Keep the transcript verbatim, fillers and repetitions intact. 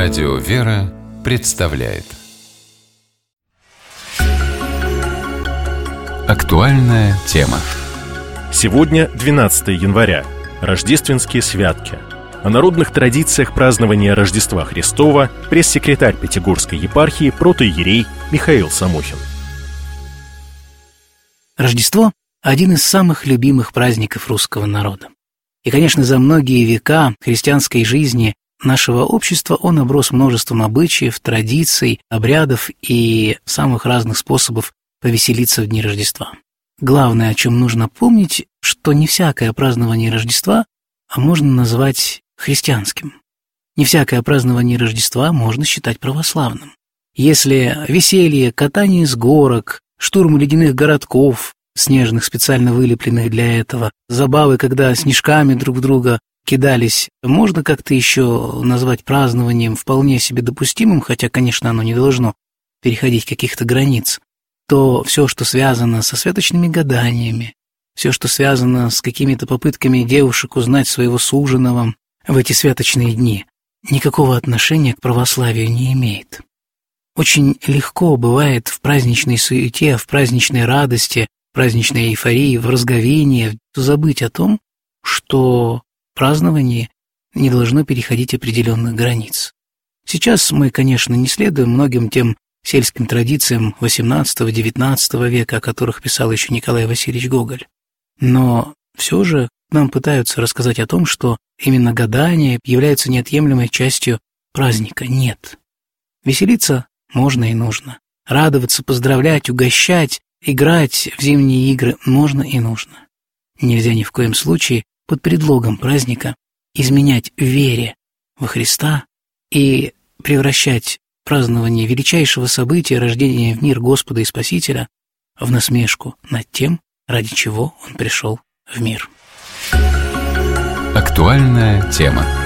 Радио «Вера» представляет актуальная тема. Сегодня двенадцатое января. Рождественские святки. О народных традициях празднования Рождества Христова пресс-секретарь Пятигорской епархии протоиерей Михаил Самохин. Рождество – один из самых любимых праздников русского народа. И, конечно, за многие века христианской жизни нашего общества он оброс множеством обычаев, традиций, обрядов и самых разных способов повеселиться в дни Рождества. Главное, о чем нужно помнить, что не всякое празднование Рождества можно назвать христианским. Не всякое празднование Рождества можно считать православным. Если веселье, катание с горок, штурм ледяных городков, снежных, специально вылепленных для этого, забавы, когда снежками друг в друга кидались, можно как-то еще назвать празднованием вполне себе допустимым, хотя, конечно, оно не должно переходить каких-то границ, то все, что связано со святочными гаданиями, все, что связано с какими-то попытками девушек узнать своего суженого в эти святочные дни, никакого отношения к православию не имеет. Очень легко бывает в праздничной суете, в праздничной радости, в праздничной эйфории, в разговении забыть о том, что празднование не должно переходить определенных границ. Сейчас мы, конечно, не следуем многим тем сельским традициям восемнадцатого-девятнадцатого века, о которых писал еще Николай Васильевич Гоголь. Но все же нам пытаются рассказать о том, что именно гадания являются неотъемлемой частью праздника. Нет. Веселиться можно и нужно. Радоваться, поздравлять, угощать, играть в зимние игры можно и нужно. Нельзя ни в коем случае под предлогом праздника изменять вере во Христа и превращать празднование величайшего события рождения в мир Господа и Спасителя в насмешку над тем, ради чего Он пришел в мир. Актуальная тема.